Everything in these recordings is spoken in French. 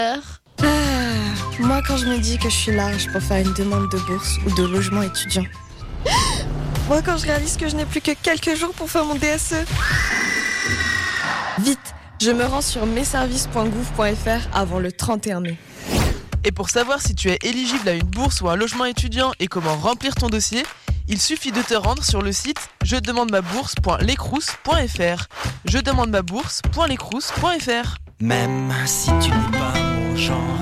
Moi, quand je me dis que je suis large pour faire une demande de bourse ou de logement étudiant. Moi, quand je réalise que je n'ai plus que quelques jours pour faire mon DSE. Vite, je me rends sur messervices.gouv.fr avant le 31 mai. Et pour savoir si tu es éligible à une bourse ou un logement étudiant et comment remplir ton dossier, il suffit de te rendre sur le site jedemandemabourse.lescrous.fr. jedemandemabourse.lescrous.fr. Même si tu n'es pas mon genre.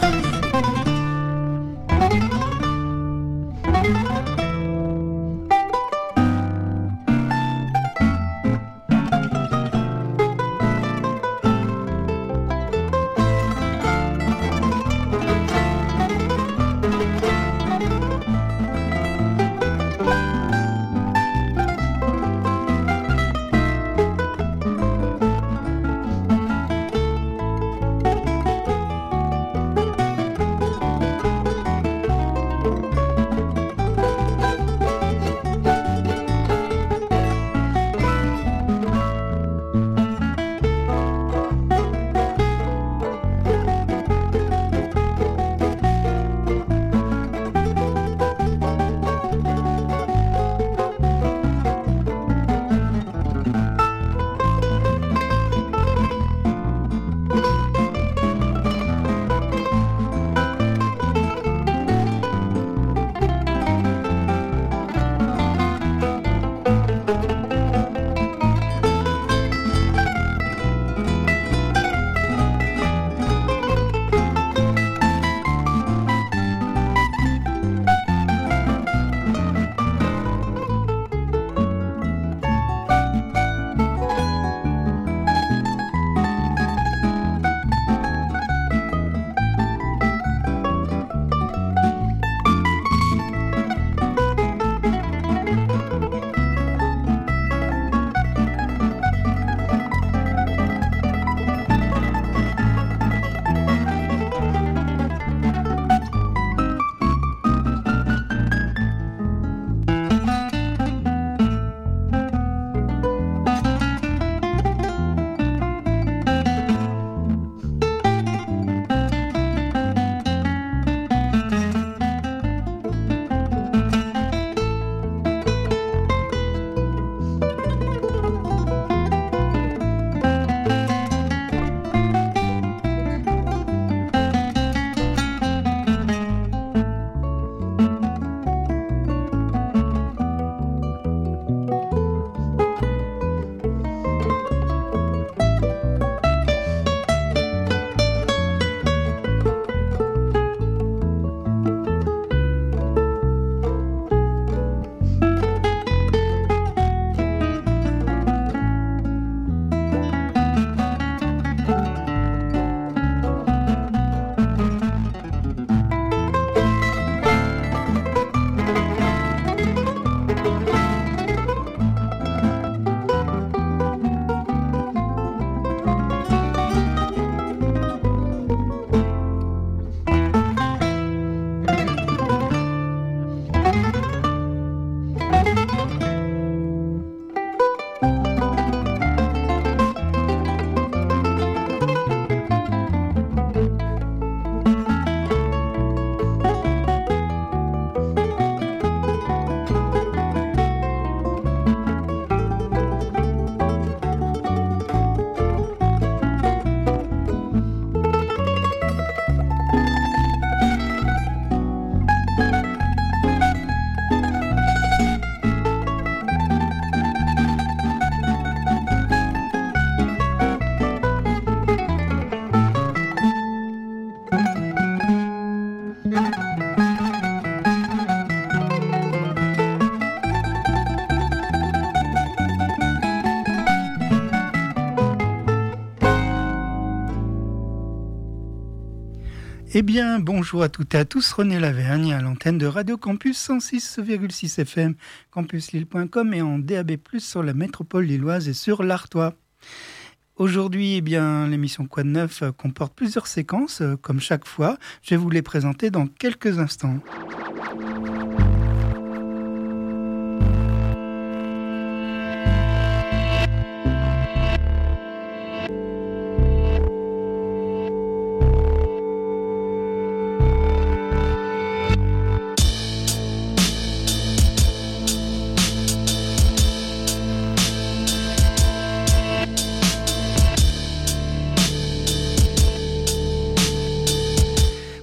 Eh bien, bonjour à toutes et à tous, René Lavergne à l'antenne de Radio Campus 106,6 FM, campuslille.com et en DAB+, sur la métropole lilloise et sur l'Artois. Aujourd'hui, eh bien, l'émission Quoi de Neuf comporte plusieurs séquences, comme chaque fois. Je vais vous les présenter dans quelques instants.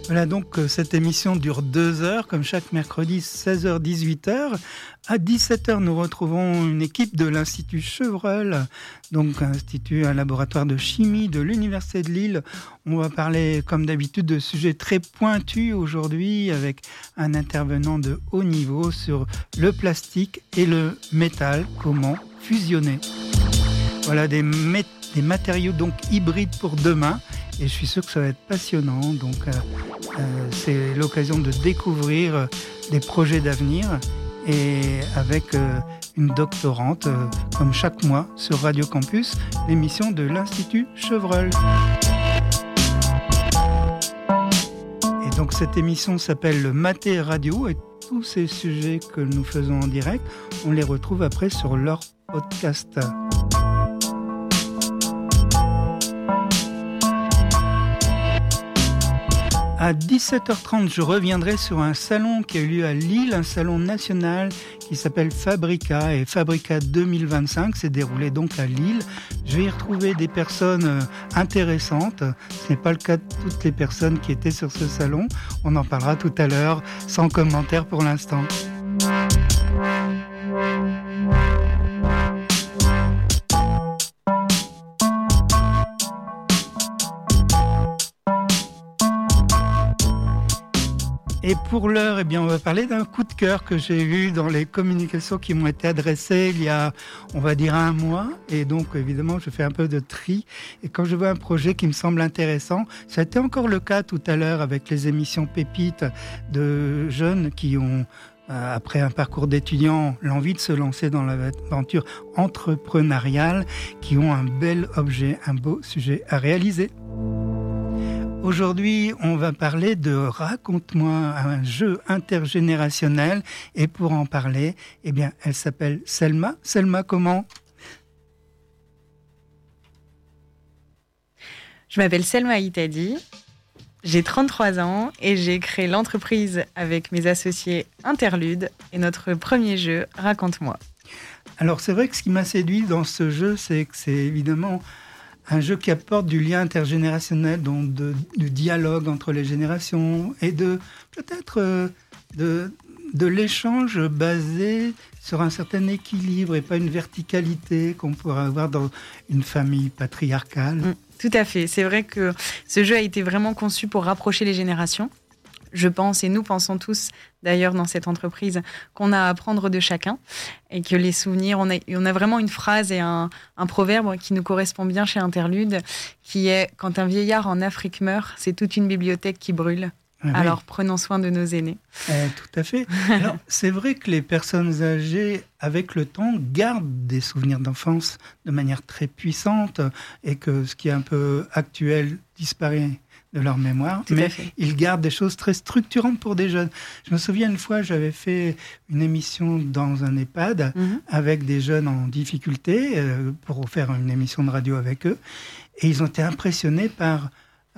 Voilà, donc cette émission dure 2 heures, comme chaque mercredi, 16h, 18h. À 17h, nous retrouvons une équipe de l'Institut Chevreul, donc un laboratoire de chimie de l'Université de Lille. On va parler, comme d'habitude, de sujets très pointus aujourd'hui, avec un intervenant de haut niveau sur le plastique et le métal, comment fusionner. Voilà, des matériaux donc hybrides pour demain. Et je suis sûr que ça va être passionnant. Donc, c'est l'occasion de découvrir des projets d'avenir et avec une doctorante, comme chaque mois, sur Radio Campus, l'émission de l'Institut Chevreul. Et donc, cette émission s'appelle le Maté Radio et tous ces sujets que nous faisons en direct, on les retrouve après sur leur podcast. À 17h30, je reviendrai sur un salon qui a eu lieu à Lille, un salon national qui s'appelle Fabrica et Fabrica 2025 s'est déroulé donc à Lille. Je vais y retrouver des personnes intéressantes. Ce n'est pas le cas de toutes les personnes qui étaient sur ce salon. On en parlera tout à l'heure, sans commentaire pour l'instant. Et pour l'heure, on va parler d'un coup de cœur que j'ai eu dans les communications qui m'ont été adressées il y a, on va dire, 1 mois. Et donc, évidemment, je fais un peu de tri. Et quand je vois un projet qui me semble intéressant, ça a été encore le cas tout à l'heure avec les émissions Pépites de jeunes qui ont, après un parcours d'étudiants, l'envie de se lancer dans l'aventure entrepreneuriale, qui ont un bel objet, un beau sujet à réaliser. Aujourd'hui, on va parler de Raconte-moi, un jeu intergénérationnel. Et pour en parler, elle s'appelle Selma. Selma, comment ? Je m'appelle Selma Itadi, j'ai 33 ans et j'ai créé l'entreprise avec mes associés Interlude et notre premier jeu, Raconte-moi. Alors c'est vrai que ce qui m'a séduit dans ce jeu, c'est que c'est évidemment un jeu qui apporte du lien intergénérationnel, donc du dialogue entre les générations et peut-être de l'échange basé sur un certain équilibre et pas une verticalité qu'on pourrait avoir dans une famille patriarcale. Tout à fait. C'est vrai que ce jeu a été vraiment conçu pour rapprocher les générations. Je pense, et nous pensons tous, d'ailleurs, dans cette entreprise, qu'on a à apprendre de chacun et que les souvenirs, on a vraiment une phrase et un proverbe qui nous correspond bien chez Interlude, qui est « Quand un vieillard en Afrique meurt, c'est toute une bibliothèque qui brûle. Ah, alors, oui. Prenons soin de nos aînés. » Tout à fait. Alors, c'est vrai que les personnes âgées, avec le temps, gardent des souvenirs d'enfance de manière très puissante et que ce qui est un peu actuel disparaît de leur mémoire, mais ils gardent des choses très structurantes pour des jeunes. Je me souviens une fois, j'avais fait une émission dans un EHPAD avec des jeunes en difficulté pour faire une émission de radio avec eux, et ils ont été impressionnés par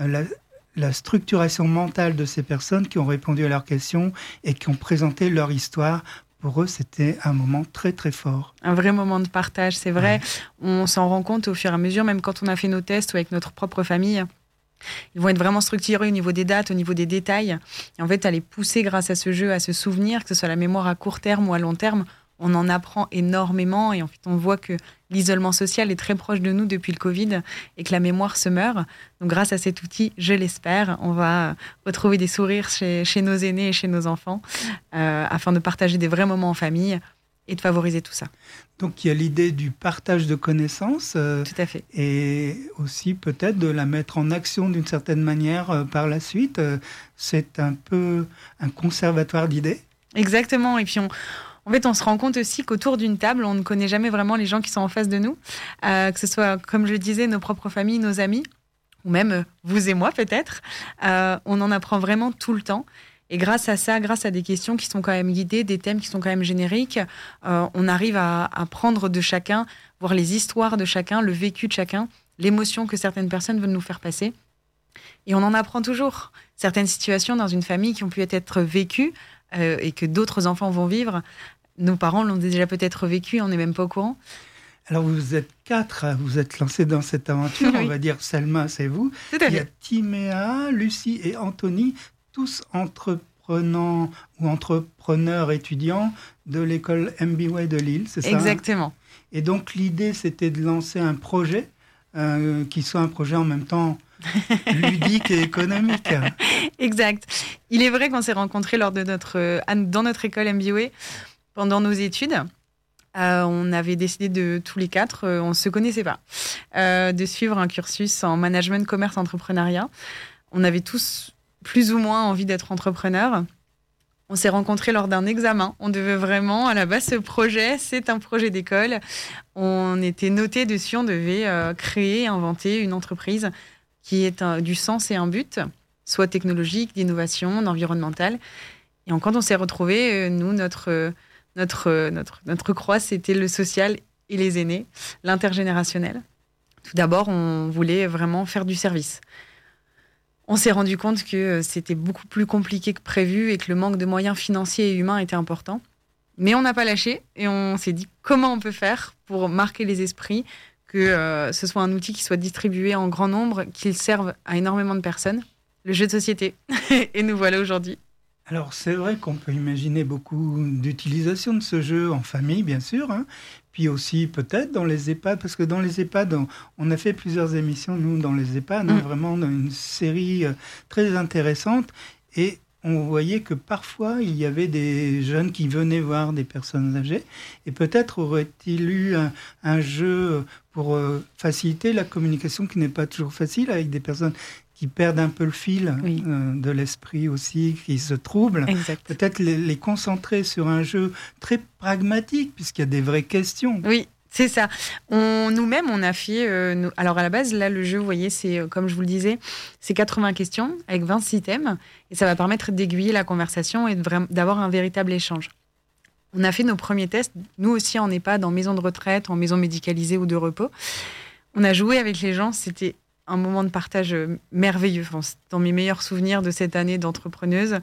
la structuration mentale de ces personnes qui ont répondu à leurs questions et qui ont présenté leur histoire. Pour eux, c'était un moment très, très fort. Un vrai moment de partage, c'est vrai. Ouais. On s'en rend compte au fur et à mesure, même quand on a fait nos tests ou avec notre propre famille. Ils vont être vraiment structurés au niveau des dates, au niveau des détails. Et en fait, à les pousser grâce à ce jeu, à se souvenir, que ce soit la mémoire à court terme ou à long terme, on en apprend énormément. Et en fait, on voit que l'isolement social est très proche de nous depuis le Covid et que la mémoire se meurt. Donc, grâce à cet outil, je l'espère, on va retrouver des sourires chez nos aînés et chez nos enfants afin de partager des vrais moments en famille et de favoriser tout ça. Donc, il y a l'idée du partage de connaissances. Tout à fait. Et aussi peut-être de la mettre en action d'une certaine manière par la suite. C'est un peu un conservatoire d'idées. Exactement. Et puis, en fait, on se rend compte aussi qu'autour d'une table, on ne connaît jamais vraiment les gens qui sont en face de nous. Que ce soit, comme je le disais, nos propres familles, nos amis, ou même vous et moi peut-être. On en apprend vraiment tout le temps. Et grâce à ça, grâce à des questions qui sont quand même guidées, des thèmes qui sont quand même génériques, on arrive à prendre de chacun, voir les histoires de chacun, le vécu de chacun, l'émotion que certaines personnes veulent nous faire passer. Et on en apprend toujours. Certaines situations dans une famille qui ont pu être vécues et que d'autres enfants vont vivre, nos parents l'ont déjà peut-être vécu, on n'est même pas au courant. Alors, vous êtes 4, vous êtes lancés dans cette aventure. Oui. On va dire Selma, c'est vous. Tout à fait. Il y a Timéa, Lucie et Anthony. tous entreprenants ou entrepreneurs étudiants de l'école MBA de Lille, c'est ça? Exactement. Et donc l'idée, c'était de lancer un projet qui soit un projet en même temps ludique et économique. Exact. Il est vrai qu'on s'est rencontrés dans notre école MBA pendant nos études. On avait décidé de tous les quatre, on ne se connaissait pas, de suivre un cursus en management, commerce, entrepreneuriat. On avait tous plus ou moins envie d'être entrepreneurs. On s'est rencontrés lors d'un examen. On devait vraiment, à la base, ce projet, c'est un projet d'école. On était notés dessus, on devait créer, inventer une entreprise qui est du sens et un but, soit technologique, d'innovation, d'environnemental. Et quand on s'est retrouvés, nous, notre croix, c'était le social et les aînés, l'intergénérationnel. Tout d'abord, on voulait vraiment faire du service. On s'est rendu compte que c'était beaucoup plus compliqué que prévu et que le manque de moyens financiers et humains était important. Mais on n'a pas lâché et on s'est dit comment on peut faire pour marquer les esprits, que ce soit un outil qui soit distribué en grand nombre, qu'il serve à énormément de personnes. Le jeu de société. Et nous voilà aujourd'hui. Alors, c'est vrai qu'on peut imaginer beaucoup d'utilisation de ce jeu en famille, bien sûr, hein, puis aussi peut-être dans les EHPAD, parce que dans les EHPAD, on a fait plusieurs émissions, nous, dans les EHPAD, vraiment dans une série très intéressante, et on voyait que parfois, il y avait des jeunes qui venaient voir des personnes âgées, et peut-être aurait-il eu un jeu pour faciliter la communication qui n'est pas toujours facile avec des personnes qui perdent un peu le fil de l'esprit aussi, qui se troublent. Exact. Peut-être les concentrer sur un jeu très pragmatique, puisqu'il y a des vraies questions. Oui, c'est ça. Nous-mêmes, on a fait... alors, à la base, là, le jeu, vous voyez, c'est, comme je vous le disais, c'est 80 questions avec 26 thèmes. Et ça va permettre d'aiguiller la conversation et d'avoir un véritable échange. On a fait nos premiers tests, nous aussi en EHPAD, en maison de retraite, en maison médicalisée ou de repos. On a joué avec les gens, c'était un moment de partage merveilleux. Enfin, c'est dans mes meilleurs souvenirs de cette année d'entrepreneuse.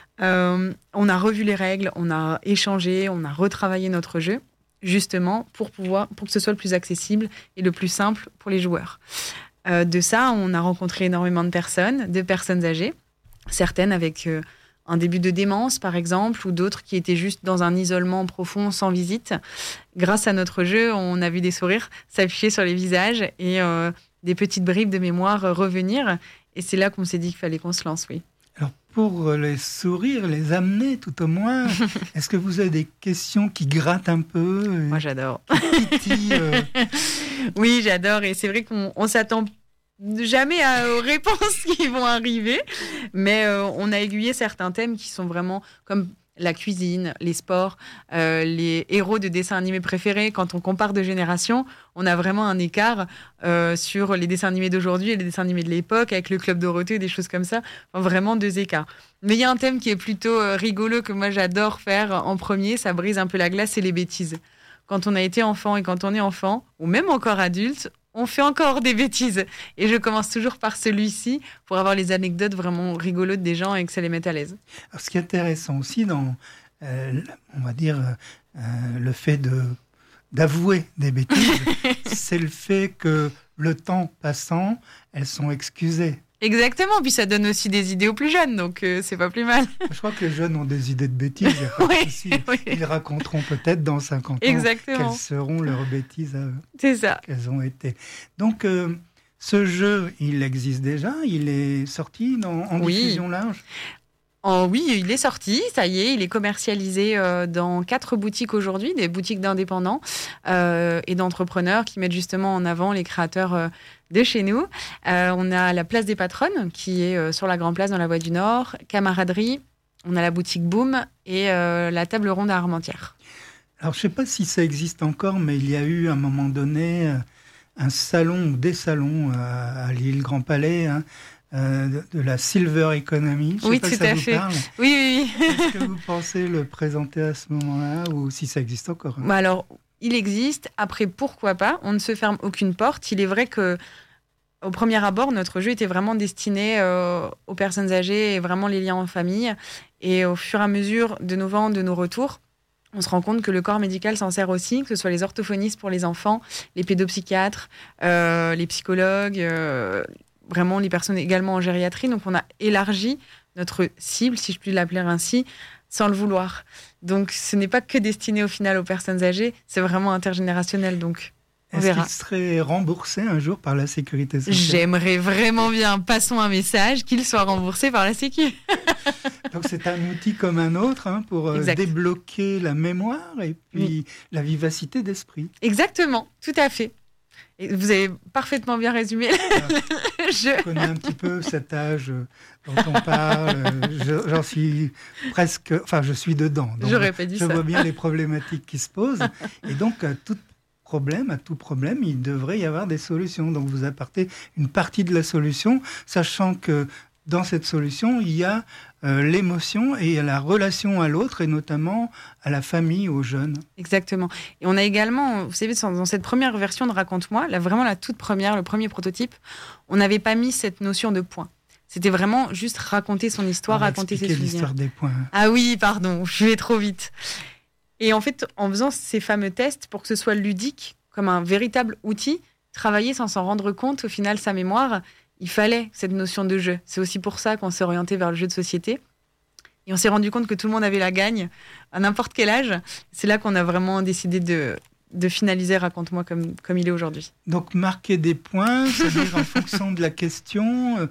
On a revu les règles, on a échangé, on a retravaillé notre jeu, justement pour que ce soit le plus accessible et le plus simple pour les joueurs. De ça, on a rencontré énormément de personnes âgées, certaines avec un début de démence, par exemple, ou d'autres qui étaient juste dans un isolement profond, sans visite. Grâce à notre jeu, on a vu des sourires s'afficher sur les visages et des petites bribes de mémoire revenir. Et c'est là qu'on s'est dit qu'il fallait qu'on se lance, oui. Alors, pour les sourires, les amener tout au moins, est-ce que vous avez des questions qui grattent un peu? Moi, j'adore. Qui titillent, Oui, j'adore. Et c'est vrai qu'on s'attend jamais aux réponses qui vont arriver. Mais on a aiguillé certains thèmes qui sont vraiment comme la cuisine, les sports, les héros de dessins animés préférés. Quand on compare de générations, on a vraiment un écart sur les dessins animés d'aujourd'hui et les dessins animés de l'époque, avec le Club Dorothée, des choses comme ça. Enfin, vraiment deux écarts. Mais il y a un thème qui est plutôt rigolo, que moi j'adore faire en premier, ça brise un peu la glace, c'est les bêtises. Quand on a été enfant et quand on est enfant, ou même encore adulte, on fait encore des bêtises. Et je commence toujours par celui-ci pour avoir les anecdotes vraiment rigolotes des gens et que ça les mette à l'aise. Alors, ce qui est intéressant aussi dans, on va dire, le fait d'avouer des bêtises, c'est le fait que le temps passant, elles sont excusées. Exactement, puis ça donne aussi des idées aux plus jeunes, donc c'est pas plus mal. Je crois que les jeunes ont des idées de bêtises, il n'y a pas de souci. Ils raconteront peut-être dans 50 ans Exactement. quelles seront leurs bêtises à eux. C'est ça. Qu'elles ont été. Donc, ce jeu, il existe déjà, il est sorti en diffusion large. Oui, il est sorti, ça y est, il est commercialisé dans 4 boutiques aujourd'hui, des boutiques d'indépendants et d'entrepreneurs qui mettent justement en avant les créateurs de chez nous. On a la Place des Patronnes qui est sur la Grande Place dans la Voie du Nord, Camaraderie, on a la boutique Boom et la Table Ronde à Armentières. Alors, je ne sais pas si ça existe encore, mais il y a eu à un moment donné un salon ou des salons à Lille, Grand Palais, hein, de la Silver Economy. Je sais pas si ça vous parle. Oui. Est-ce que vous pensez le présenter à ce moment-là ou si ça existe encore? Bah alors, il existe. Après, pourquoi pas? On ne se ferme aucune porte. Il est vrai que au premier abord, notre jeu était vraiment destiné aux personnes âgées et vraiment les liens en famille. Et au fur et à mesure de nos ventes, de nos retours, on se rend compte que le corps médical s'en sert aussi, que ce soit les orthophonistes pour les enfants, les pédopsychiatres, les psychologues, vraiment les personnes également en gériatrie. Donc on a élargi notre cible, si je puis l'appeler ainsi, sans le vouloir. Donc, ce n'est pas que destiné au final aux personnes âgées, c'est vraiment intergénérationnel. Donc, on Est-ce verra. qu'il serait remboursé un jour par la Sécurité sociale? J'aimerais vraiment bien, passons un message, qu'il soit remboursé par la Sécu. Donc c'est un outil comme un autre pour Exact. débloquer la mémoire et puis la vivacité d'esprit. Exactement, tout à fait. Et vous avez parfaitement bien résumé le jeu. Je connais un petit peu cet âge dont on parle. J'en suis presque... Enfin, je suis dedans. Donc J'aurais pas dit je ça. vois bien les problématiques qui se posent. Et donc, à tout problème, il devrait y avoir des solutions. Donc, vous apportez une partie de la solution, sachant que dans cette solution, il y a l'émotion et la relation à l'autre, et notamment à la famille, aux jeunes. Exactement. Et on a également, vous savez, dans cette première version de Raconte-moi, vraiment la toute première, le premier prototype, on n'avait pas mis cette notion de point. C'était vraiment juste raconter son histoire, On va raconter ses expliquer souvenirs. l'histoire des points. Ah oui, pardon, je vais trop vite. Et en fait, en faisant ces fameux tests, pour que ce soit ludique, comme un véritable outil, travailler sans s'en rendre compte, au final, sa mémoire, il fallait cette notion de jeu. C'est aussi pour ça qu'on s'est orienté vers le jeu de société. Et on s'est rendu compte que tout le monde avait la gagne, à n'importe quel âge. C'est là qu'on a vraiment décidé de finaliser Raconte-moi comme il est aujourd'hui. Donc, marquer des points, c'est-à-dire en fonction de la question,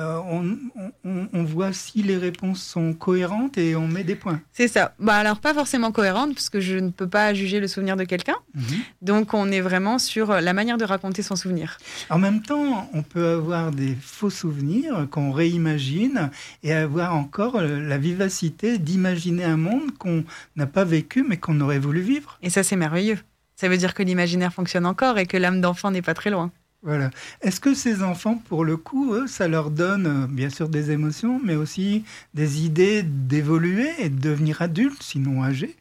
on voit si les réponses sont cohérentes et on met des points. C'est ça. Alors, pas forcément cohérente, parce que je ne peux pas juger le souvenir de quelqu'un. Donc, on est vraiment sur la manière de raconter son souvenir. En même temps, on peut avoir des faux souvenirs qu'on réimagine et avoir encore la vivacité d'imaginer un monde qu'on n'a pas vécu mais qu'on aurait voulu vivre. Et ça, c'est merveilleux. Ça veut dire que l'imaginaire fonctionne encore et que l'âme d'enfant n'est pas très loin. Voilà. Est-ce que ces enfants, pour le coup, eux, ça leur donne bien sûr des émotions, mais aussi des idées d'évoluer et de devenir adultes, sinon âgés?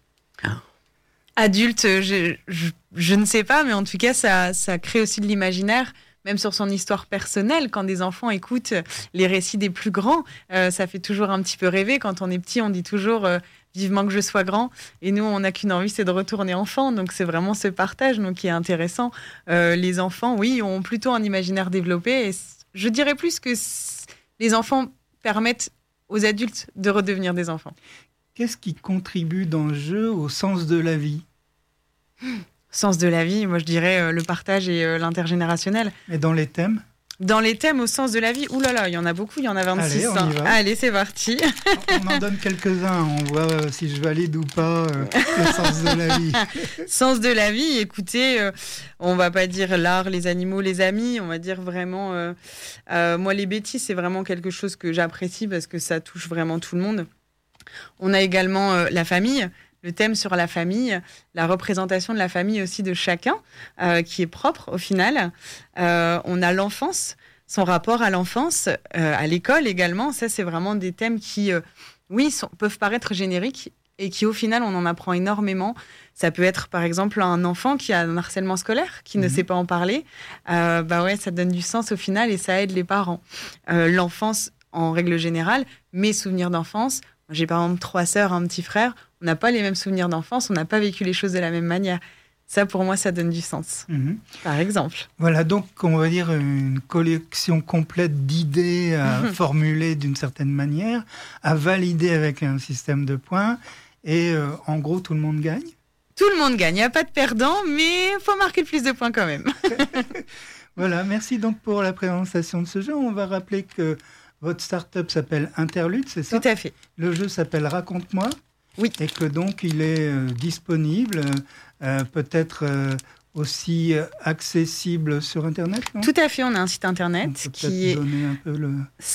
Adulte, je ne sais pas, mais en tout cas, ça crée aussi de l'imaginaire, même sur son histoire personnelle. Quand des enfants écoutent les récits des plus grands, ça fait toujours un petit peu rêver. Quand on est petit, on dit toujours vivement que je sois grand. Et nous, on n'a qu'une envie, c'est de retourner enfant. Donc, c'est vraiment ce partage qui est intéressant. Les enfants, oui, ont plutôt un imaginaire développé. Et je dirais plus que les enfants permettent aux adultes de redevenir des enfants. Qu'est-ce qui contribue dans le jeu au sens de la vie? Sens de la vie, moi je dirais le partage et l'intergénérationnel. Et dans les thèmes? Dans les thèmes au sens de la vie, oulala, il y en a beaucoup, il y en a 26. Allez, on y va. Allez, c'est parti. On en donne quelques-uns, on voit si je valide ou pas le sens de la vie. Sens de la vie, écoutez, on va pas dire l'art, les animaux, les amis, on va dire vraiment... moi, les bêtises, c'est vraiment quelque chose que j'apprécie parce que ça touche vraiment tout le monde. On a également la famille, le thème sur la famille, la représentation de la famille aussi de chacun, qui est propre au final. On a l'enfance, son rapport à l'enfance, à l'école également. Ça, c'est vraiment des thèmes qui, peuvent paraître génériques et qui, au final, on en apprend énormément. Ça peut être, par exemple, un enfant qui a un harcèlement scolaire, qui ne sait pas en parler. Ça donne du sens au final et ça aide les parents. L'enfance, en règle générale, mes souvenirs d'enfance. J'ai par exemple 3 sœurs, un petit frère. On n'a pas les mêmes souvenirs d'enfance, on n'a pas vécu les choses de la même manière. Ça, pour moi, ça donne du sens, par exemple. Voilà, donc on va dire une collection complète d'idées à formuler d'une certaine manière, à valider avec un système de points. Et en gros, tout le monde gagne. Tout le monde gagne, il n'y a pas de perdant, mais il faut marquer plus de points quand même. Voilà, merci donc pour la présentation de ce jeu. On va rappeler que votre start-up s'appelle Interlude, c'est ça? Tout à fait. Le jeu s'appelle Raconte-moi. Oui. Et que donc il est disponible, peut-être aussi accessible sur Internet, non? Tout à fait, on a un site On internet peut qui est donner un peu le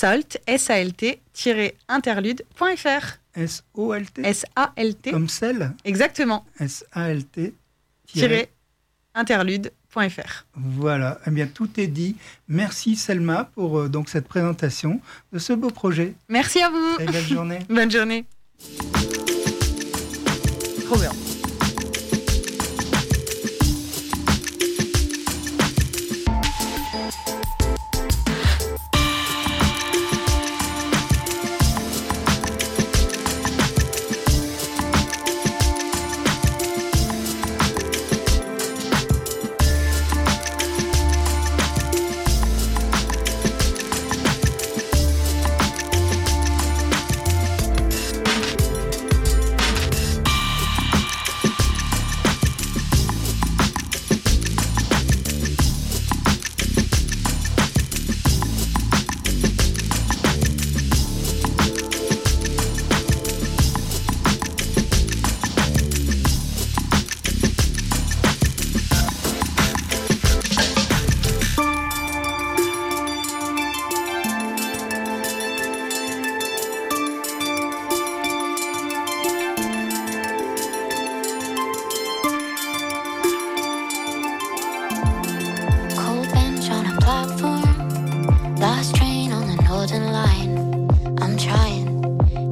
salt-interlude.fr. S-O-L-T S-A-L-T. comme sel. Exactement. S-A-L-T. -interlude.fr. Voilà, eh bien tout est dit. Merci Selma pour donc cette présentation de ce beau projet. Merci à vous. Et belle journée. Bonne journée. Trop bien.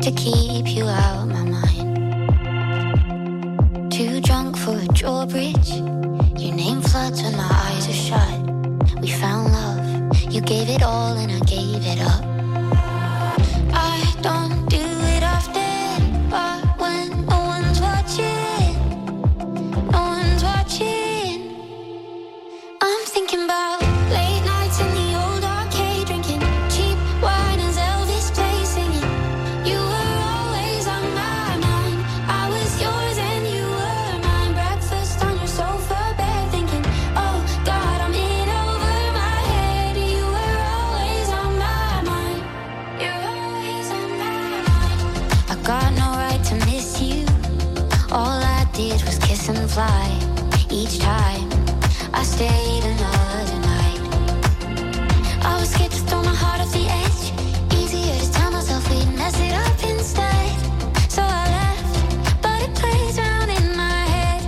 to keep you out my mind. Too drunk for a drawbridge. Your name floods when my eyes are shut. We found love, you gave it all and I gave it up. I don't do it often, but when no one's watching, no one's watching, I'm thinking about late nights in the old arcade, drinking cheap wine as Elvis plays singing. You were always on my mind. I was yours and you were mine. Breakfast on your sofa bed, thinking, oh God, I'm in over my head. You were always on my mind. You're always on my mind. I got no right to miss you. All I did was kiss and fly. Each time I stayed another night. I was scared to throw my heart off the edge. Easier to tell myself we'd mess it up instead. So I left, but it plays round in my head.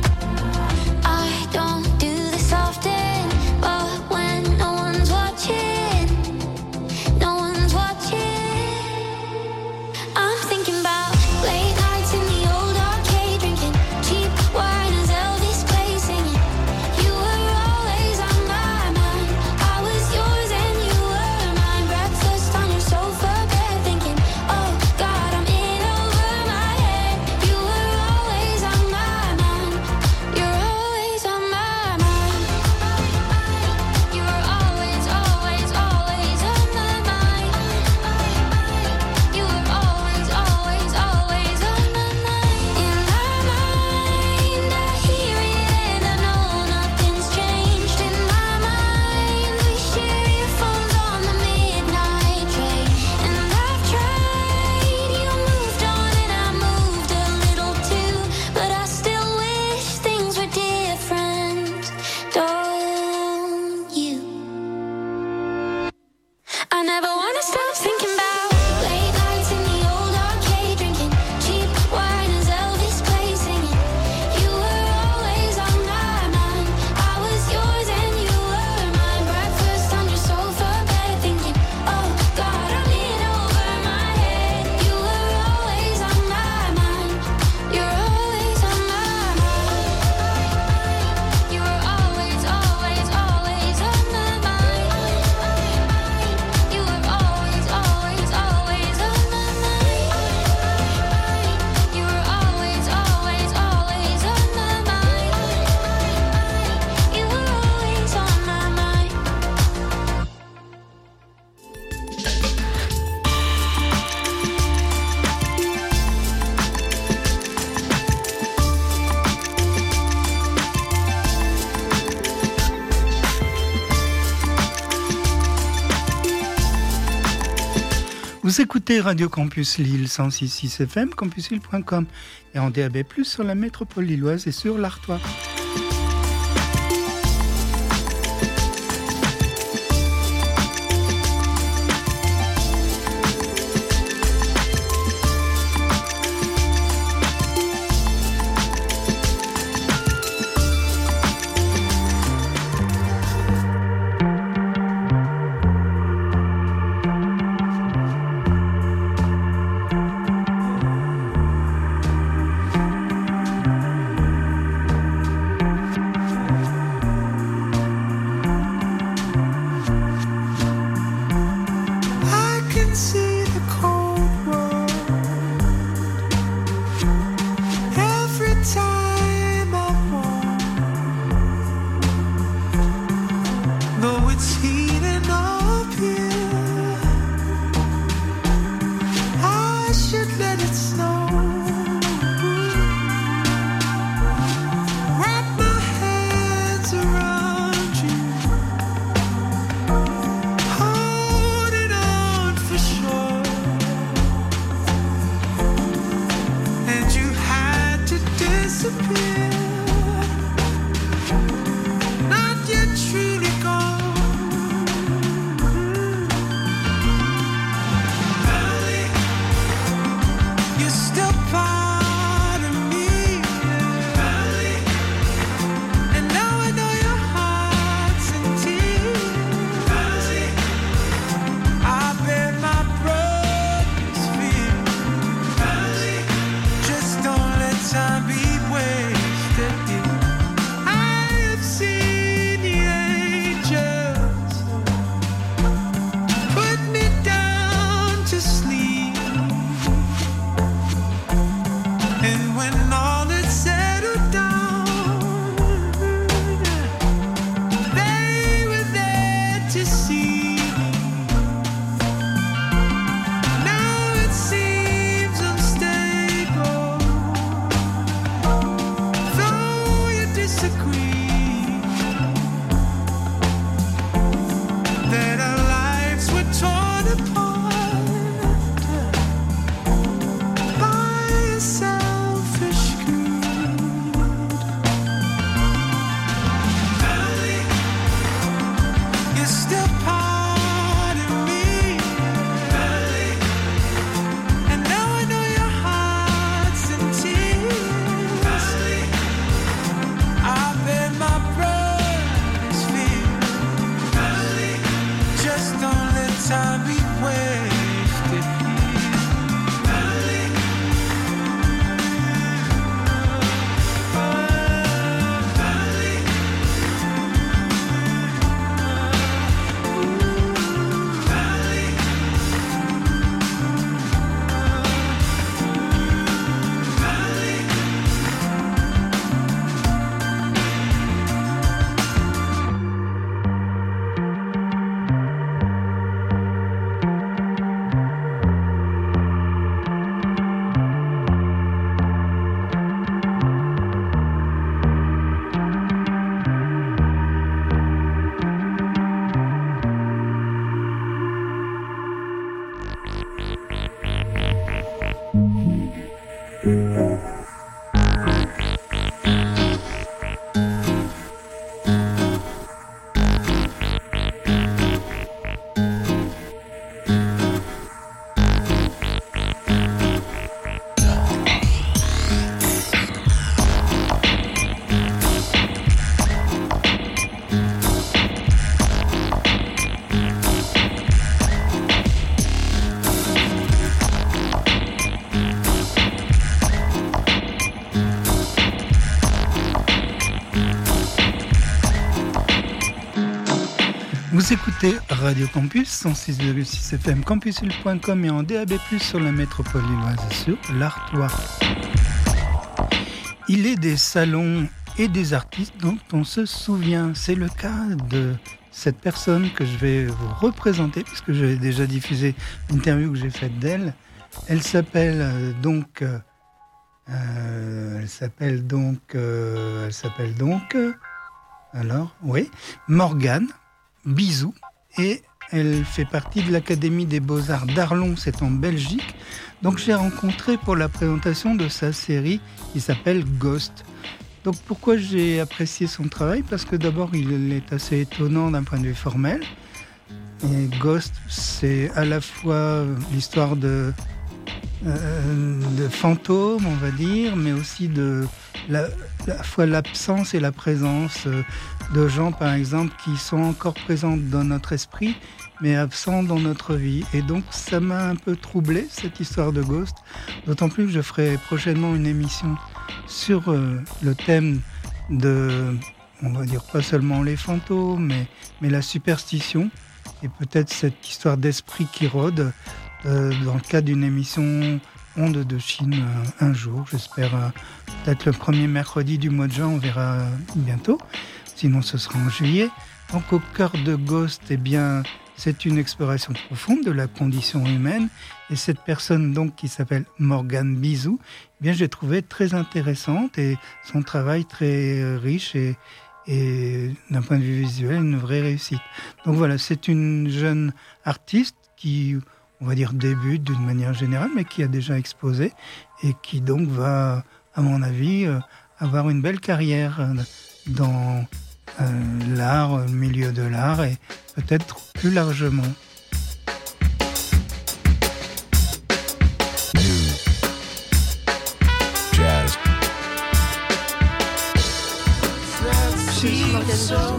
I don't do this often, but when no one's watching, no one's watching, I'm thinking about late nights in the old arcade, drinking cheap wine as Elvis plays singing. You were always on my mind. I was yours and you were mine. Breakfast on your sofa bed, thinking, oh God, I'm in over my head. You were always on my mind. You're always on my mind. You were always, always, always on my mind. You were always, always, always on my mind. In my mind, I hear it and I know nothing's changed. In my mind, we share earphones on the midnight train. And I've tried, you moved on and I moved a little too. But I still wish things were different, don't you? I never wanna stop thinking about late nights in the old arcade, drinking cheap wine as Elvis plays singing. You were always on my mind. I was yours and you were mine. Breakfast on your sofa bed, thinking, oh God, I'm in over my head. You were always on my mind. You're always on my mind. You were always, always, always on my mind. You were always, always, always on my mind. You were always, always, always on my mind. You were always on my mind. Vous écoutez Radio Campus Lille 106.6 FM, campuslille.com et en DAB+, sur la métropole lilloise et sur l'Artois. You Vous écoutez Radio Campus 106,6 FM, campusil.com et en DAB+, sur la métropole lilloise et sur l'Artois. Il est des salons et des artistes dont on se souvient. C'est le cas de cette personne que je vais vous représenter, puisque j'ai déjà diffusé l'interview que j'ai faite d'elle. Elle s'appelle donc Morgane Bizou, et elle fait partie de l'Académie des Beaux-Arts d'Arlon, c'est en Belgique. Donc je l'ai rencontrée pour la présentation de sa série qui s'appelle Ghost. Donc pourquoi j'ai apprécié son travail ? Parce que d'abord il est assez étonnant d'un point de vue formel. Et Ghost, c'est à la fois l'histoire de fantômes, on va dire, mais aussi de la fois l'absence et la présence de gens, par exemple, qui sont encore présents dans notre esprit, mais absents dans notre vie. Et donc, ça m'a un peu troublé, cette histoire de Ghost, d'autant plus que je ferai prochainement une émission sur le thème de, on va dire, pas seulement les fantômes, mais la superstition, et peut-être cette histoire d'esprit qui rôde dans le cadre d'une émission Onde de Chine un jour, j'espère peut-être le premier mercredi du mois de juin, on verra bientôt, sinon ce sera en juillet. Donc au cœur de Ghost, eh bien, c'est une exploration profonde de la condition humaine, et cette personne donc qui s'appelle Morgane Bizou, eh bien, j'ai trouvé très intéressante et son travail très riche et d'un point de vue visuel, une vraie réussite. Donc voilà, c'est une jeune artiste qui, on va dire, débute d'une manière générale, mais qui a déjà exposé et qui donc va, à mon avis, avoir une belle carrière dans l'art, le milieu de l'art et peut-être plus largement. Jazz. Je suis Morgane Bizou.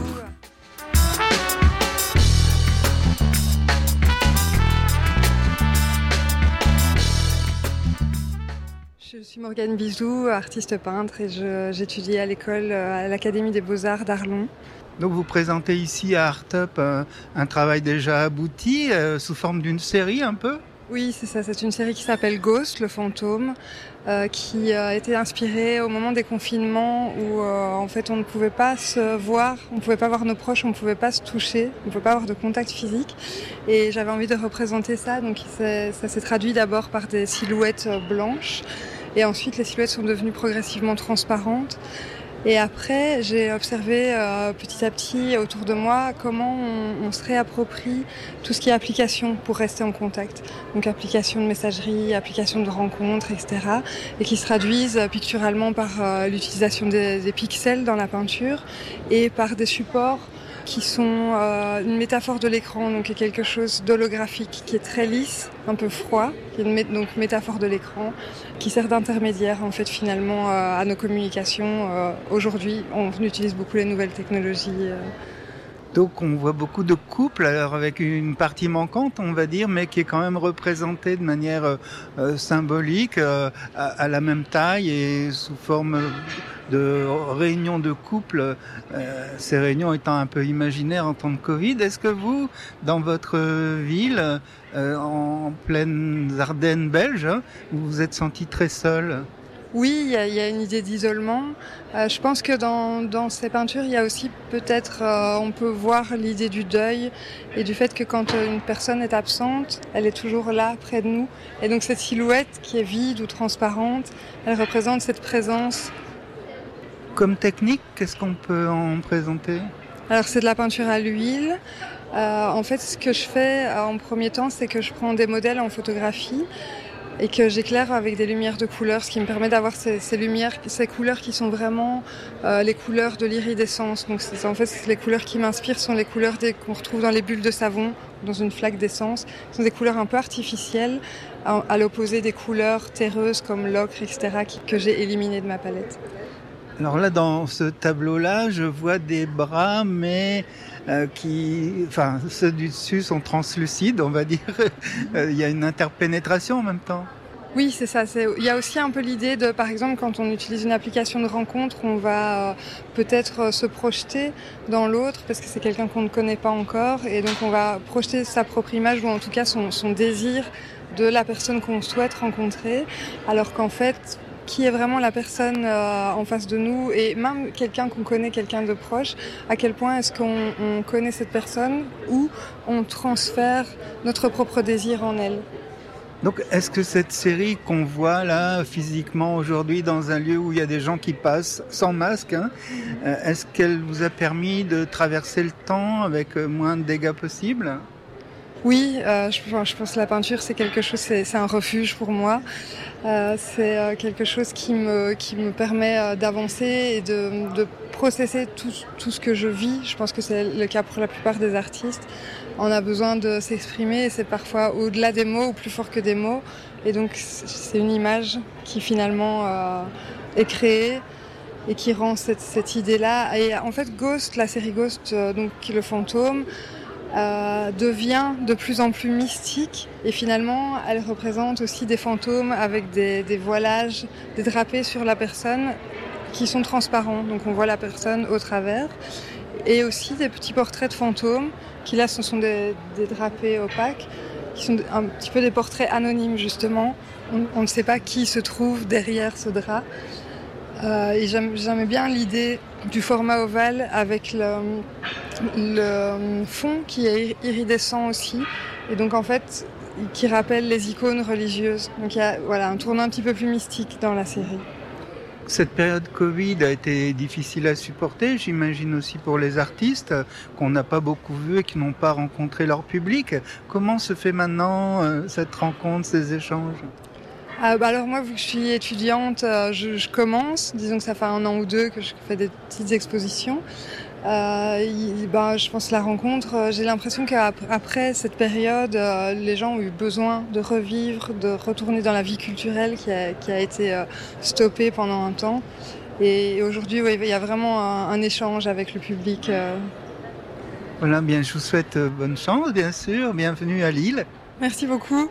Je suis Morgane Bizou, artiste peintre, et j'étudie à l'école, à l'Académie des Beaux-Arts d'Arlon. Donc vous présentez ici à Art Up un travail déjà abouti, sous forme d'une série un peu ? Oui, c'est ça, c'est une série qui s'appelle Ghost, le fantôme, qui a été inspirée au moment des confinements où en fait on ne pouvait pas se voir, on ne pouvait pas voir nos proches, on ne pouvait pas se toucher, on ne pouvait pas avoir de contact physique. Et j'avais envie de représenter ça, donc ça s'est traduit d'abord par des silhouettes blanches. Et ensuite, les silhouettes sont devenues progressivement transparentes. Et après, j'ai observé petit à petit autour de moi comment on se réapproprie tout ce qui est application pour rester en contact. Donc application de messagerie, application de rencontres, etc. Et qui se traduisent picturalement par l'utilisation des pixels dans la peinture et par des supports qui sont une métaphore de l'écran, donc quelque chose d'holographique, qui est très lisse, un peu froid, qui est donc métaphore de l'écran, qui sert d'intermédiaire en fait finalement à nos communications. Aujourd'hui, on utilise beaucoup les nouvelles technologies. Donc on voit beaucoup de couples, alors avec une partie manquante, on va dire, mais qui est quand même représentée de manière symbolique, à la même taille et sous forme de réunions de couples, ces réunions étant un peu imaginaires en temps de Covid. Est-ce que vous, dans votre ville, en pleine Ardennes belge, vous vous êtes senti très seul ? Oui, il y a une idée d'isolement. Je pense que dans ces peintures, il y a aussi peut-être, on peut voir l'idée du deuil et du fait que quand une personne est absente, elle est toujours là, près de nous. Et donc cette silhouette qui est vide ou transparente, elle représente cette présence. Comme technique, qu'est-ce qu'on peut en présenter ? Alors c'est de la peinture à l'huile. En fait, ce que je fais en premier temps, c'est que je prends des modèles en photographie et que j'éclaire avec des lumières de couleurs, ce qui me permet d'avoir ces lumières, ces couleurs qui sont vraiment les couleurs de l'iridescence. Donc en fait, les couleurs qui m'inspirent sont les couleurs qu'on retrouve dans les bulles de savon, dans une flaque d'essence. Ce sont des couleurs un peu artificielles, à l'opposé des couleurs terreuses comme l'ocre, etc., que j'ai éliminées de ma palette. Alors là, dans ce tableau-là, je vois des bras, mais ceux du dessus sont translucides, on va dire. Il y a une interpénétration en même temps. Oui, c'est ça. Il y a aussi un peu l'idée de, par exemple, quand on utilise une application de rencontre, on va peut-être se projeter dans l'autre parce que c'est quelqu'un qu'on ne connaît pas encore et donc on va projeter sa propre image ou en tout cas son désir de la personne qu'on souhaite rencontrer, alors qu'en fait, qui est vraiment la personne en face de nous et même quelqu'un qu'on connaît, quelqu'un de proche, à quel point est-ce qu'on connaît cette personne ou on transfère notre propre désir en elle. Donc, est-ce que cette série qu'on voit là physiquement aujourd'hui dans un lieu où il y a des gens qui passent sans masque, est-ce qu'elle vous a permis de traverser le temps avec moins de dégâts possibles ? Oui, je pense que la peinture c'est quelque chose, c'est un refuge pour moi. C'est quelque chose qui me permet d'avancer et de processer tout ce que je vis. Je pense que c'est le cas pour la plupart des artistes. On a besoin de s'exprimer et c'est parfois au-delà des mots ou plus fort que des mots. Et donc c'est une image qui finalement est créée et qui rend cette idée-là. Et en fait Ghost, la série Ghost, donc le fantôme, devient de plus en plus mystique et finalement elle représente aussi des fantômes avec des voilages, des drapés sur la personne qui sont transparents, donc on voit la personne au travers, et aussi des petits portraits de fantômes qui là ce sont des drapés opaques qui sont un petit peu des portraits anonymes justement, on ne sait pas qui se trouve derrière ce drap. Et j'aimais bien l'idée du format ovale avec le fond qui est iridescent aussi et donc en fait qui rappelle les icônes religieuses. Donc il y a un tournant un petit peu plus mystique dans la série. Cette période Covid a été difficile à supporter, j'imagine aussi pour les artistes qu'on n'a pas beaucoup vus et qui n'ont pas rencontré leur public. Comment se fait maintenant cette rencontre, ces échanges ? Alors moi, vu que je suis étudiante, je commence. Disons que ça fait 1 an ou 2 que je fais des petites expositions. Je pense que la rencontre, j'ai l'impression qu'après cette période, les gens ont eu besoin de revivre, de retourner dans la vie culturelle qui a été stoppée pendant un temps. Et aujourd'hui, il y a vraiment un échange avec le public. Voilà, bien, je vous souhaite bonne chance, bien sûr. Bienvenue à Lille. Merci beaucoup.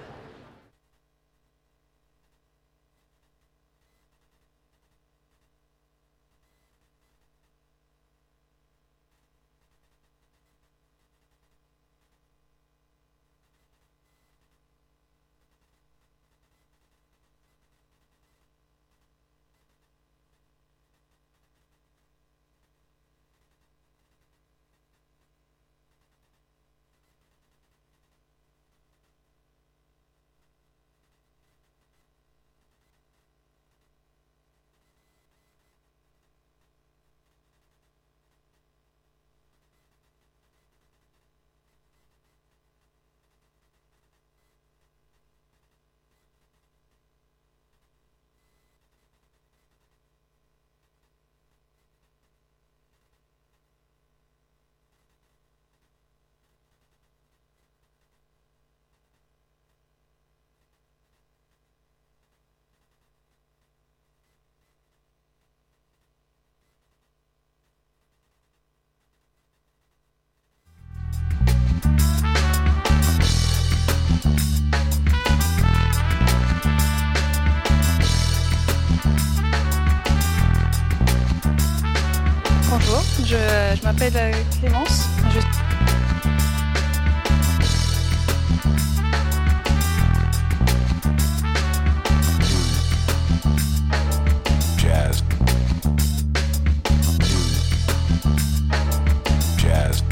Bonjour, je m'appelle Clémence. Jazz. Jazz.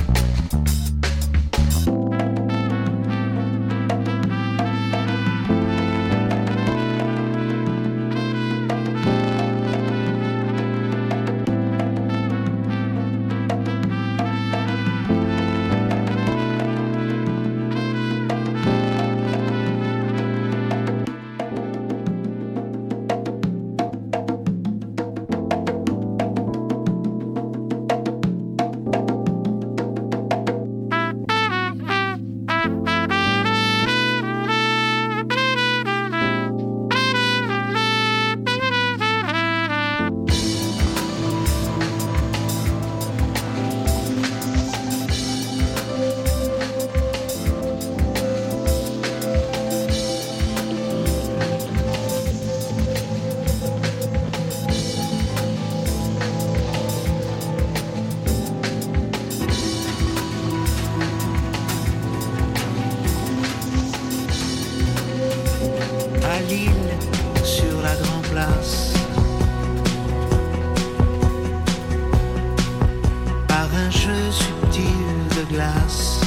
à Lille sur la grande place. Par un jeu subtil de glace,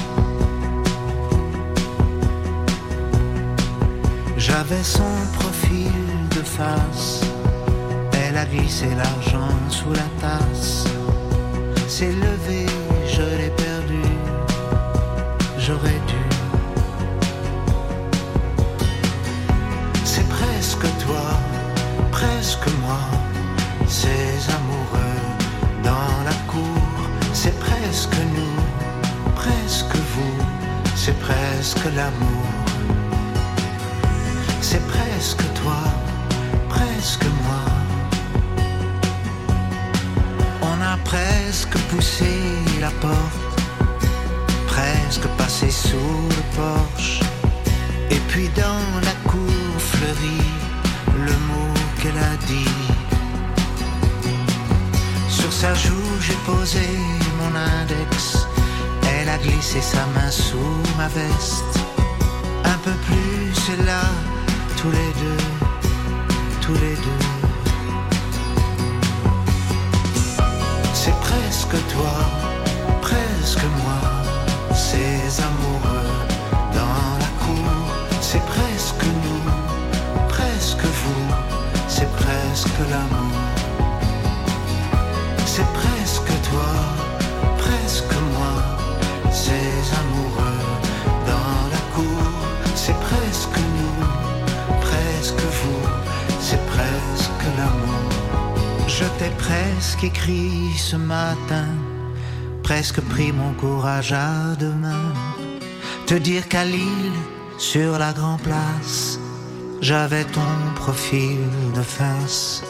j'avais son profil de face. Elle a glissé l'argent sous la tasse. S'est levé, je l'ai perdu. J'aurais dû. C'est presque toi, presque moi. Ces amoureux dans la cour. C'est presque nous, presque vous. C'est presque l'amour. C'est presque toi, presque moi. On a presque poussé la porte, presque passé sous le porche. Et puis dans la cour fleurie, le mot qu'elle a dit. Sur sa joue j'ai posé mon index. Elle a glissé sa main sous ma veste. Un peu plus, c'est là. Tous les deux, tous les deux. C'est presque toi, presque moi. Ces amoureux dans la cour. C'est presque nous, presque vous. C'est presque l'amour. C'est presque toi, presque moi. Ces amoureux dans la cour. C'est presque nous, presque vous, c'est presque l'amour. Je t'ai presque écrit ce matin, presque pris mon courage à deux mains. Te dire qu'à Lille, sur la grande place, j'avais ton profil de face.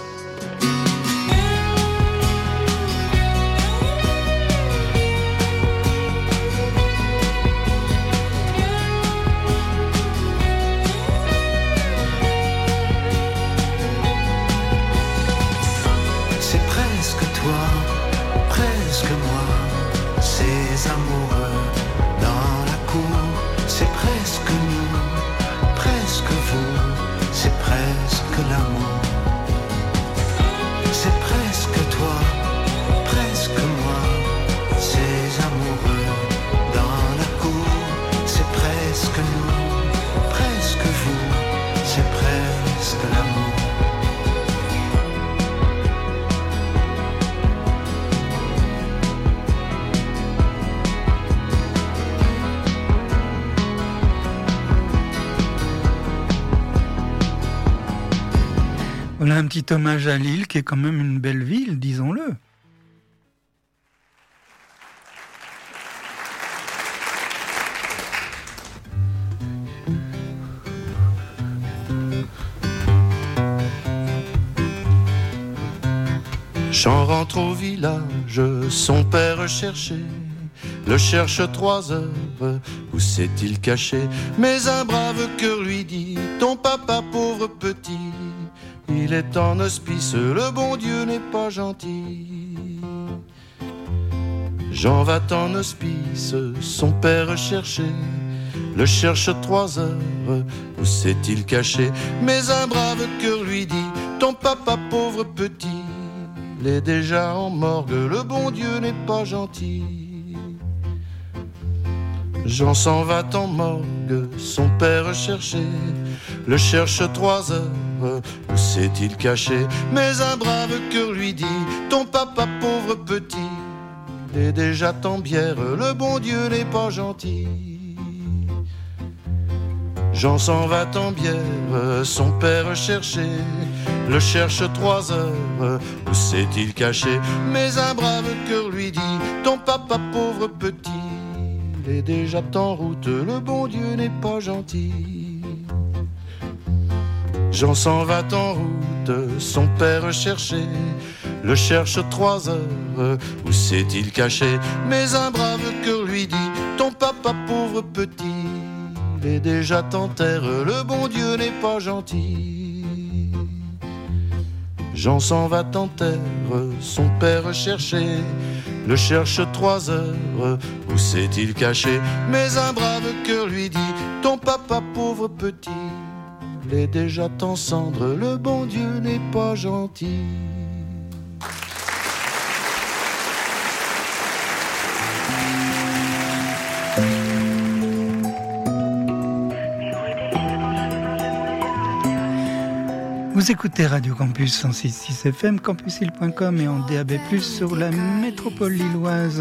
Voilà un petit hommage à Lille, qui est quand même une belle ville, disons-le. J'en rentre au village, son père cherchait, le cherche 3 heures, où s'est-il caché? Mais un brave cœur lui dit, ton papa pauvre petit, il est en hospice, le bon Dieu n'est pas gentil. Jean va en hospice, son père cherchait, le cherche 3 heures, où s'est-il caché? Mais un brave cœur lui dit, ton papa pauvre petit, il est déjà en morgue, le bon Dieu n'est pas gentil. Jean s'en va en morgue, son père cherchait, le cherche 3 heures, où s'est-il caché? Mais un brave cœur lui dit, ton papa pauvre petit, il est déjà en bière, le bon Dieu n'est pas gentil. Jean s'en va en bière, son père cherchait, le cherche 3 heures, où s'est-il caché? Mais un brave cœur lui dit, ton papa pauvre petit, il est déjà en route, le bon Dieu n'est pas gentil. Jean s'en va en route, son père cherchait, le cherche 3 heures, où s'est-il caché? Mais un brave cœur lui dit, ton papa pauvre petit, il est déjà en terre, le bon Dieu n'est pas gentil. Jean s'en va en terre, son père cherchait, le cherche 3 heures, où s'est-il caché? Mais un brave cœur lui dit, ton papa pauvre petit, est déjà en cendres, le bon Dieu n'est pas gentil. Vous écoutez Radio Campus 106.6 FM, campusil.com et en DAB+, sur la métropole lilloise,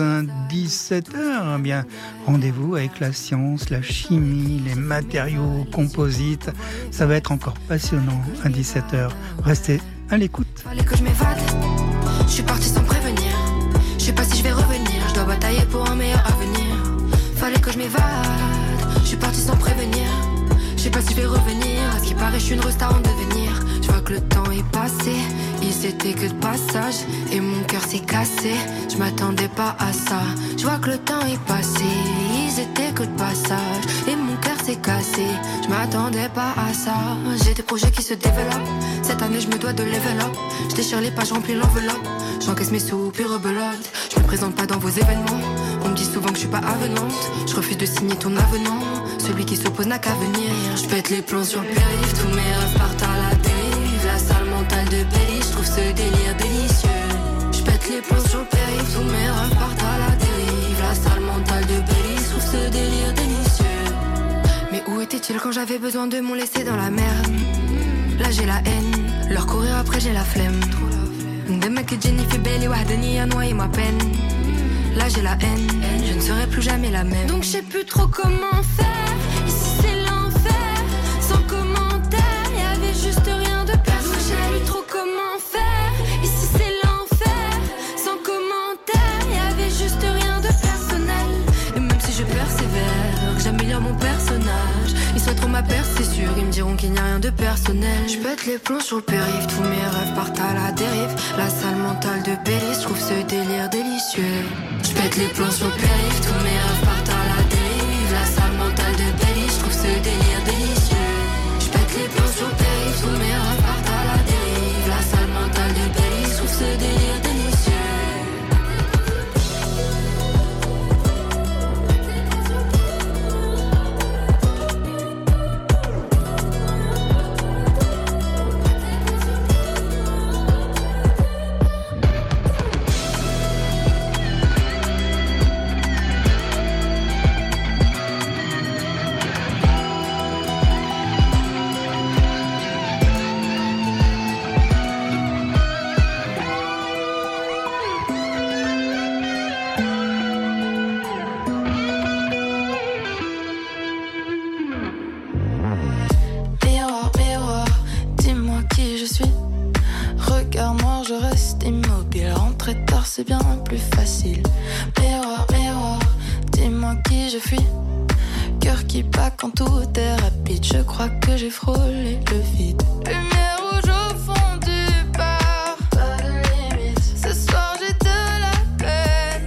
17h. Eh bien, rendez-vous avec la science, la chimie, les matériaux composites. Ça va être encore passionnant à 17h. Restez à l'écoute. Fallait que je m'évade, je suis parti sans prévenir. Je sais pas si je vais revenir, je dois batailler pour un meilleur avenir. Fallait que je m'évade, je suis parti sans prévenir. Je sais pas si je vais revenir, à ce qui paraît je suis une resta en devenir. Je vois que le temps est passé, ils étaient que de passage. Et mon cœur s'est cassé, je m'attendais pas à ça. Je vois que le temps est passé, ils étaient que de passage. Et mon cœur s'est cassé, je m'attendais pas à ça. J'ai des projets qui se développent, cette année je me dois de level up. Je déchire les pages, remplis l'enveloppe. J'encaisse mes sous, puis rebelote. Je me présente pas dans vos événements, on me dit souvent que je suis pas avenante. Je refuse de signer ton avenant, celui qui s'oppose n'a qu'à venir. Je pète les plombs sur le périph', tous mes rêves partent à la dérive. La salle mentale de Belly, je trouve ce délire délicieux. Je pète les plombs sur le périph', tous mes rêves partent à la dérive. La salle mentale de Belly, je trouve ce délire délicieux. Mais où était-il quand j'avais besoin de m'en laisser dans la merde? Là j'ai la haine, leur courir après j'ai la flemme. Demain que Jenny fait belle et Wahdani a noyé ma peine. Là j'ai la haine, je ne serai plus jamais la même. Donc je sais plus trop comment faire, ici c'est l'enfer. Sans commentaire, y'avait juste rien de personnel. Donc je sais plus trop comment faire, ici c'est l'enfer. Sans commentaire, y'avait juste rien de personnel. Et même si je persévère, que j'améliore mon personnage, ils souhaiteront ma perte c'est sûr, ils me diront qu'il n'y a rien de personnel. Je pète les plombs sur le périph', tous mes rêves partent à la dérive. La salle mentale de Belly, je trouve ce délire délicieux. Je pète les plombs sur le périph', tous mes rêves partent à la dérive. La salle mentale de Belly, je trouve ce délire délicieux. Je pète les plombs sur le périph', tous mes rêves partent à la dérive. La salle mentale de Belly, je trouve ce délire délicieux. C'est bien plus facile. Miroir, miroir, dis-moi qui je fuis. Cœur qui bat quand tout est rapide. Je crois que j'ai frôlé le vide. Lumière rouge au fond du bar. Pas de limite. Ce soir j'ai de la peine.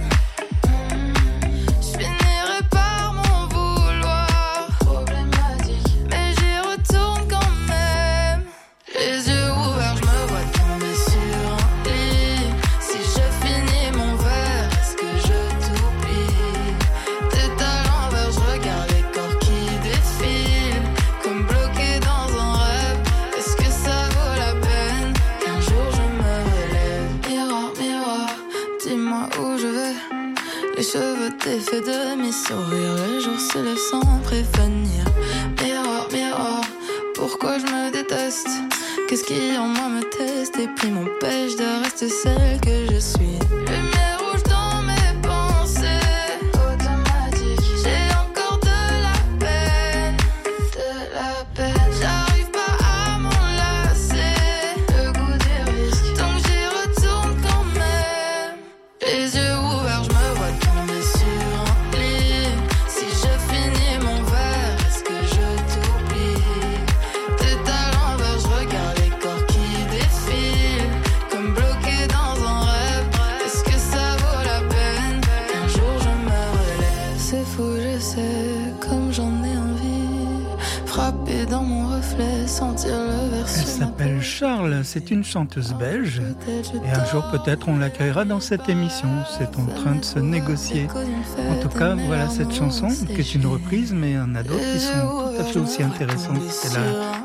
Je finirai par m'en vouloir. Problématique. Mais j'y retourne quand même. Les yeux ouverts, je me vois tomber sur un lit. Si je finis mon verre, est-ce que je t'oublie? Tête à l'envers, je regarde les corps qui défilent. Comme bloqué dans un rêve, est-ce que ça vaut la peine qu'un jour je me relève? Miroir, miroir, dis-moi où je vais. Les cheveux défaits de mes sourires, le jour se lève sans prévenir. Miroir, miroir, pourquoi je me déteste? Qu'est-ce qui en moi me teste et puis m'empêche de rester celle que je suis? Lumière rouge dans mes pensées, automatique. J'ai encore de la peine, J'arrive pas à m'enlacer, le goût des risques. Donc j'y retourne quand même. Les yeux ouverts, je me vois tomber sur un lit. Si je finis mon verre, est-ce que je t'oublie? Tête à l'envers, je regarde les corps qui défilent. Comme bloqué dans un rêve, est-ce que ça vaut la peine qu'un jour je me relève? C'est fou, je sais, comme j'en ai envie. Frapper dans mon reflet, sentir le verre Elle sur ma s'appelle Charles, c'est une chanteuse belge. Et un jour peut-être on l'accueillera dans cette émission. C'est en train de se négocier. En tout cas, voilà cette chanson qui est une reprise, mais il y en a d'autres qui sont tout à fait aussi intéressantes. C'est la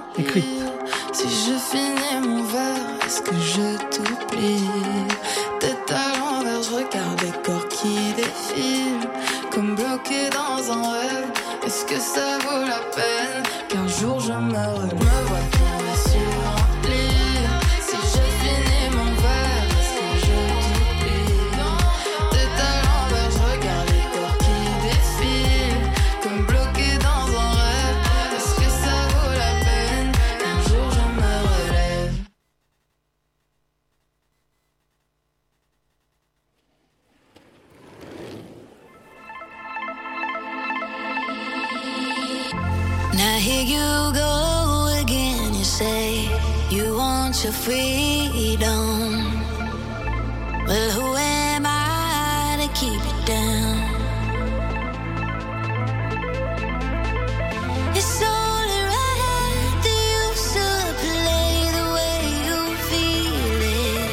écrite. Si je finis mon verre, est-ce que je t'oublie? Tête à l'envers, je regarde les corps qui défilent, comme bloqué dans un rêve. Est-ce que ça vaut la peine qu'un jour je me relève? Me vois bien surremplir. Si je finis mon verre, est-ce que je t'oublie? Tête à l'envers, je regarde les corps qui défilent, comme bloqué dans un rêve. Est-ce que ça vaut la peine qu'un jour je me relève? Now here you go again, you say you want your freedom. Well, who am I to keep it down? It's only right that you should play the way you feel it.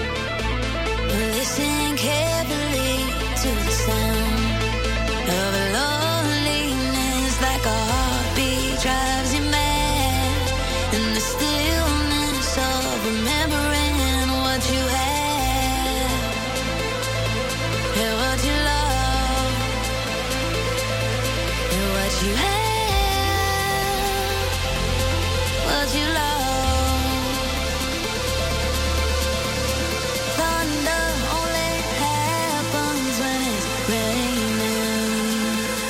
Listen carefully to the sound of loneliness, like a heartbeat drives you mad, and the stillness of remembering what you had and what you love and what you had, what you love. Thunder only happens when it's raining.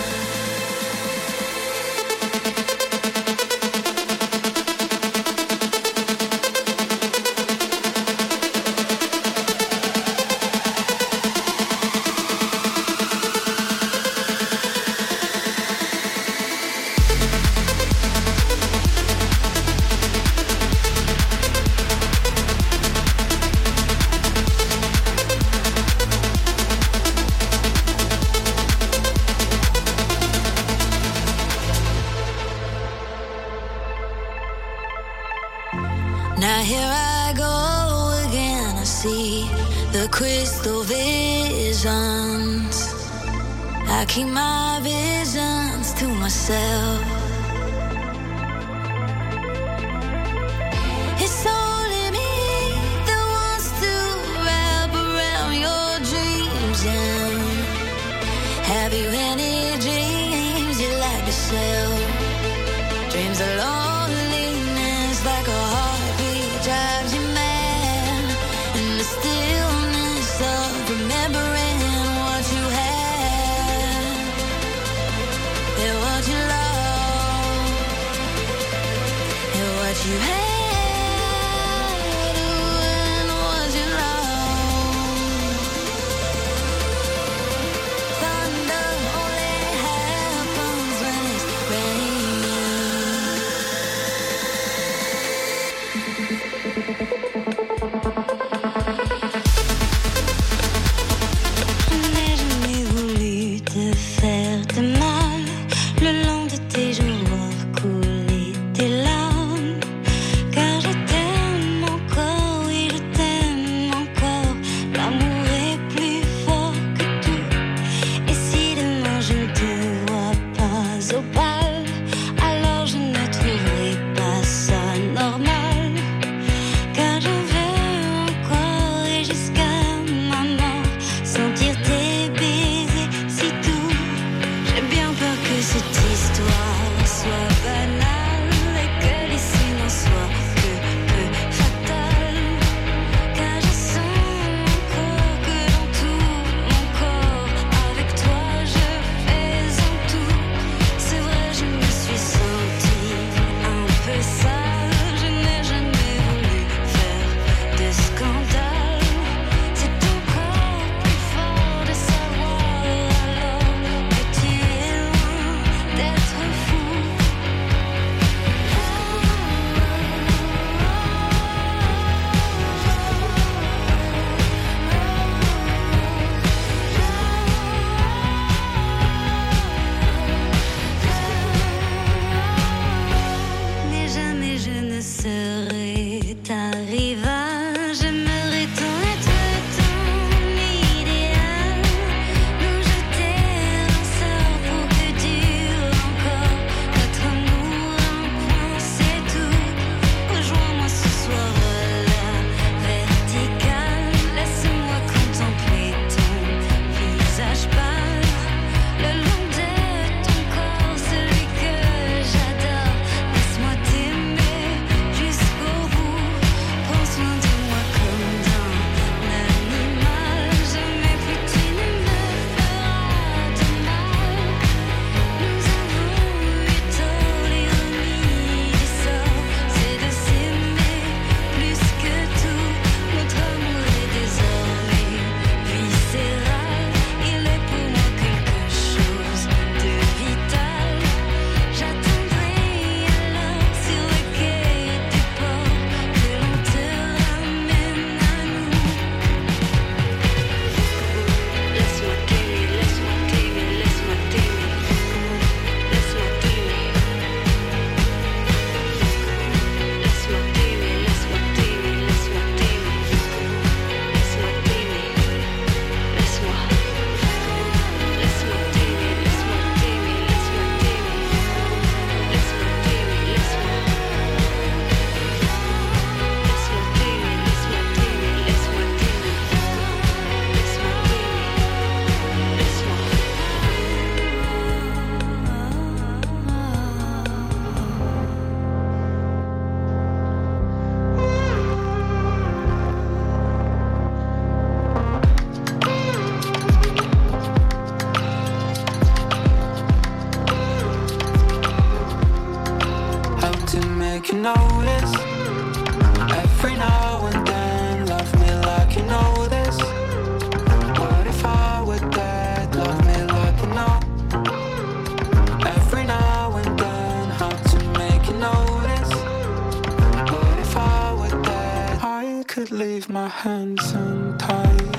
Now here I go again, I see the crystal visions. I keep my visions to myself. It's only me that wants to wrap around your dreams. And have you any dreams you like to sell? Dreams of loneliness, like a heartbeat drives you mad, and the stillness of remembering what you had and what you love and what you had and what you love. Thunder only happens when it's Je n'ai jamais voulu te faire de mal. Le long de tes jours, voir couler tes larmes. could leave my hands untied.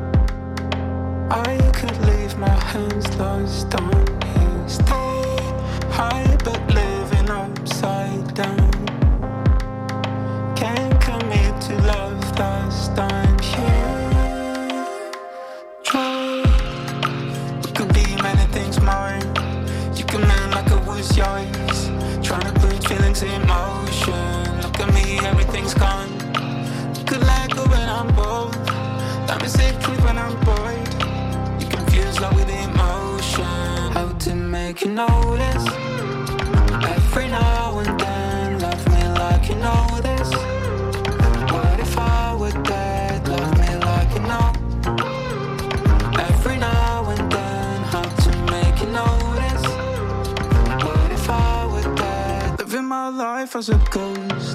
I could leave my hands lost on his day. High but living upside down. Can't commit to love last time here. Try. It could be many things more. You can mend like it was yours. Trying to put feelings in motion. Look at me, everything's gone. Could let go when I'm bold. Let me say truth when I'm bored. You confuse love with emotion. How to make you notice. Every now and then, love me like you know this. What if I were dead? Love me like you know. Every now and then, how to make you notice. What if I were dead? Living my life as a ghost.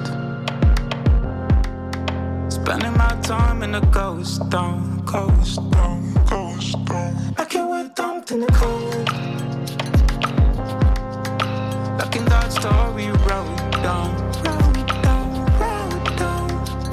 Spending my time in a ghost town, ghost town, ghost town. Like you were dumped in the cold. Like in that story you wrote down, wrote down, wrote down.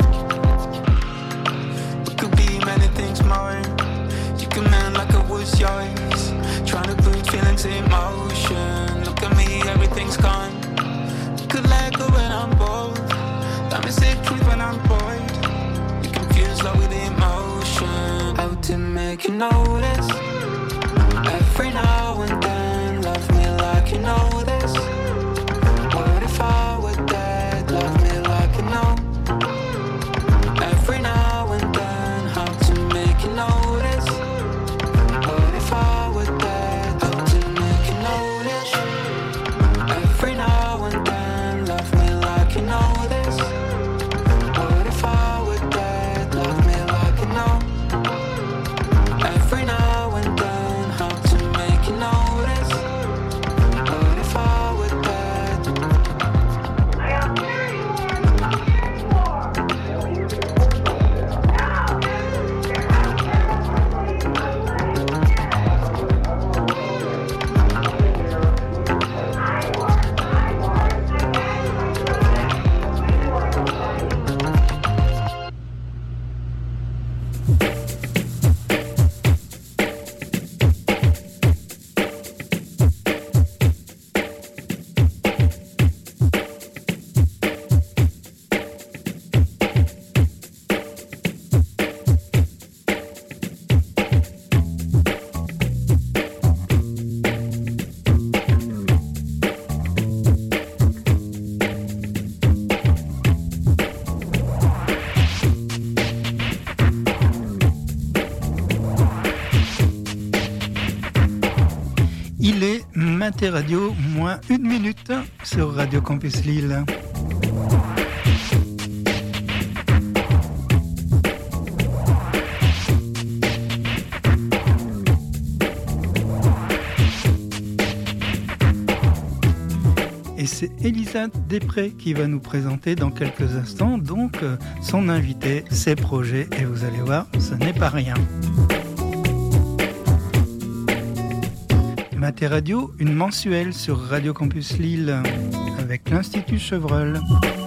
It could be many things more. You can mend like it was yours. Trying to put feelings in motion. Look at me, everything's gone. Could let go when I'm bold. Let me say truth when I'm bored. Love with emotion. How to make you notice. Every now and then, love me like you know this. What if I were dead? Love me like you know. Every now and then, how to make you notice. What if I were dead? How to make you notice. Every now and then, love me like you know this. What if I were dead? Love me like you know. Every now and then, how to make you notice. What if I were dead? Il est Maté Radio, moins 1 minute sur Radio Campus Lille. Et c'est Elisa Després qui va nous présenter dans quelques instants donc son invité, ses projets, et vous allez voir, ce n'est pas rien. Maté Radio, une mensuelle sur Radio Campus Lille avec l'Institut Chevreul.